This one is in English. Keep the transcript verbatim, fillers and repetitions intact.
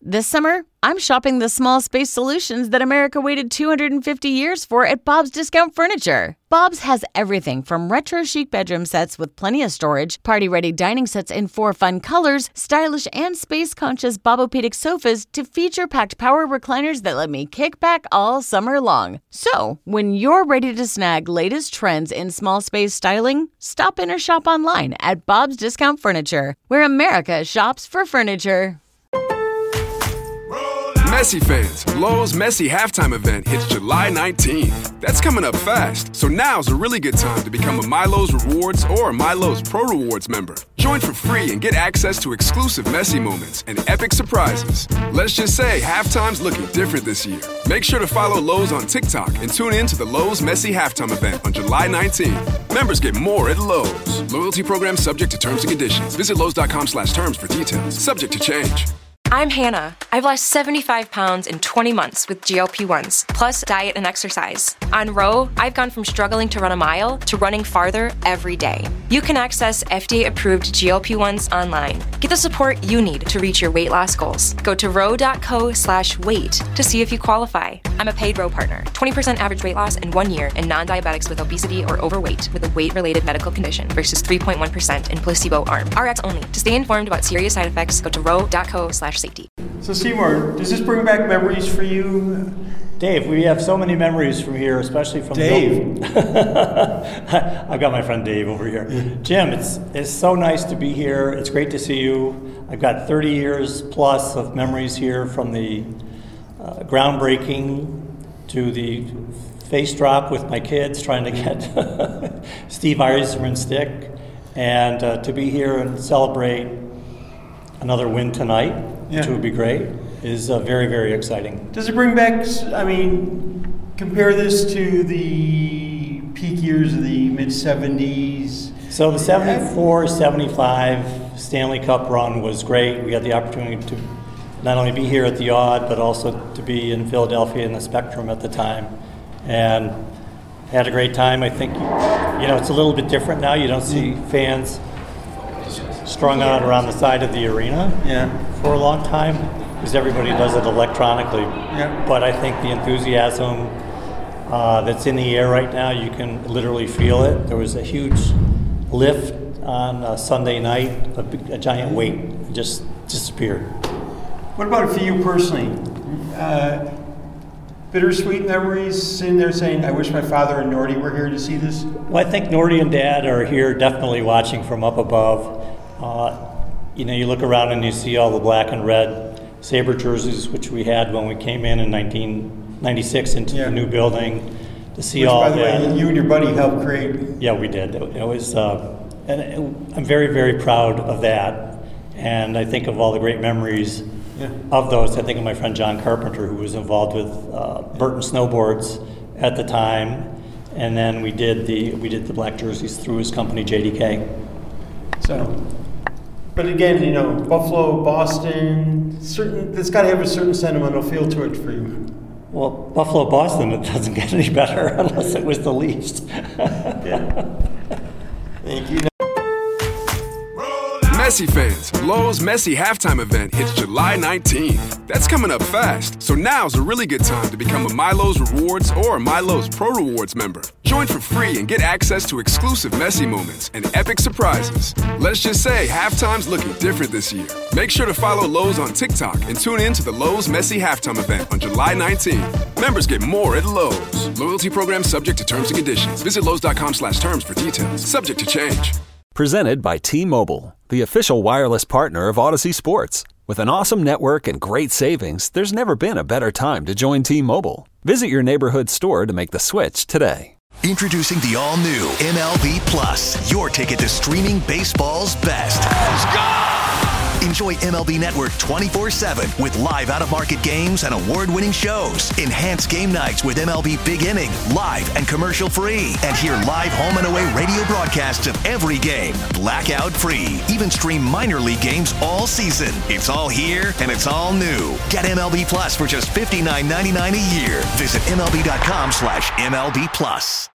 This summer, I'm shopping the small space solutions that America waited two hundred fifty years for at Bob's Discount Furniture. Bob's has everything from retro chic bedroom sets with plenty of storage, party-ready dining sets in four fun colors, stylish and space-conscious Bobopedic sofas to feature-packed power recliners that let me kick back all summer long. So, when you're ready to snag latest trends in small space styling, stop in or shop online at Bob's Discount Furniture, where America shops for furniture. Messi fans, Lowe's Messi halftime event hits July nineteenth. That's coming up fast, so now's a really good time to become a MyLowe's Rewards or a MyLowe's Pro Rewards member. Join for free and get access to exclusive Messi moments and epic surprises. Let's just say halftime's looking different this year. Make sure to follow Lowe's on TikTok and tune in to the Lowe's Messi halftime event on July nineteenth. Members get more at Lowe's. Loyalty program subject to terms and conditions. Visit Lowe's.com slash terms for details. Subject to change. I'm Hannah. I've lost seventy-five pounds in twenty months with G L P ones, plus diet and exercise. On Row, I've gone from struggling to run a mile to running farther every day. You can access F D A-approved G L P ones online. Get the support you need to reach your weight loss goals. Go to row.co slash weight to see if you qualify. I'm a paid Row partner. twenty percent average weight loss in one year in non-diabetics with obesity or overweight with a weight-related medical condition versus three point one percent in placebo arm. R X only. To stay informed about serious side effects, go to row.co slash safety. So Seymour, does this bring back memories for you? Dave, we have so many memories from here, especially from Dave. I've got my friend Dave over here. Jim, it's it's so nice to be here. It's great to see you. I've got thirty years plus of memories here, from the uh, groundbreaking to the face drop with my kids trying to get Steve Yzerman stick, and uh, to be here and celebrate another win tonight, yeah. which would be great, is uh, very, very exciting. Does it bring back, I mean, compare this to the peak years of the mid-seventies? So the seventy-four seventy-five Stanley Cup run was great. We had the opportunity to not only be here at the Aud, but also to be in Philadelphia in the Spectrum at the time. And had a great time. I think, you know, it's a little bit different now. You don't see fans strung out around the side of the arena yeah. for a long time, because everybody does it electronically. Yeah. But I think the enthusiasm uh, that's in the air right now, you can literally feel it. There was a huge lift on a Sunday night, a, big, a giant weight just disappeared. What about it for you personally? Uh, bittersweet memories, sitting there saying, I wish my father and Nordy were here to see this? Well, I think Nordy and Dad are here definitely watching from up above. Uh, you know, you look around and you see all the black and red Sabre jerseys, which we had when we came in in nineteen ninety-six into yeah. the new building. To see which, all by the that. way, you and your buddy helped create. Yeah, we did. It, it was, uh, and it, I'm very, very proud of that. And I think of all the great memories yeah. of those. I think of my friend John Carpenter, who was involved with uh, Burton Snowboards at the time, and then we did the we did the black jerseys through his company J D K. So. But again, you know, Buffalo, Boston, certain it's got to have a certain sentimental feel to it for you. Well, Buffalo, Boston, it doesn't get any better unless it was the Leafs. yeah. Thank you. Messi fans, Lowe's Messi halftime event hits July nineteenth. That's coming up fast, so now's a really good time to become a MyLowe's Rewards or a MyLowe's Pro Rewards member. Join for free and get access to exclusive Messi moments and epic surprises. Let's just say halftime's looking different this year. Make sure to follow Lowe's on TikTok and tune in to the Lowe's Messi halftime event on July nineteenth. Members get more at Lowe's. Loyalty program subject to terms and conditions. Visit Lowe's.com slash terms for details. Subject to change. Presented by T-Mobile, the official wireless partner of Odyssey Sports. With an awesome network and great savings, there's never been a better time to join T-Mobile. Visit your neighborhood store to make the switch today. Introducing the all-new M L B Plus, your ticket to streaming baseball's best. Let's go! Enjoy M L B Network twenty-four seven with live out-of-market games and award-winning shows. Enhance game nights with M L B Big Inning, live and commercial-free. And hear live home and away radio broadcasts of every game, blackout-free. Even stream minor league games all season. It's all here, and it's all new. Get M L B Plus for just fifty-nine ninety-nine a year. Visit M L B dot com slash M L B Plus.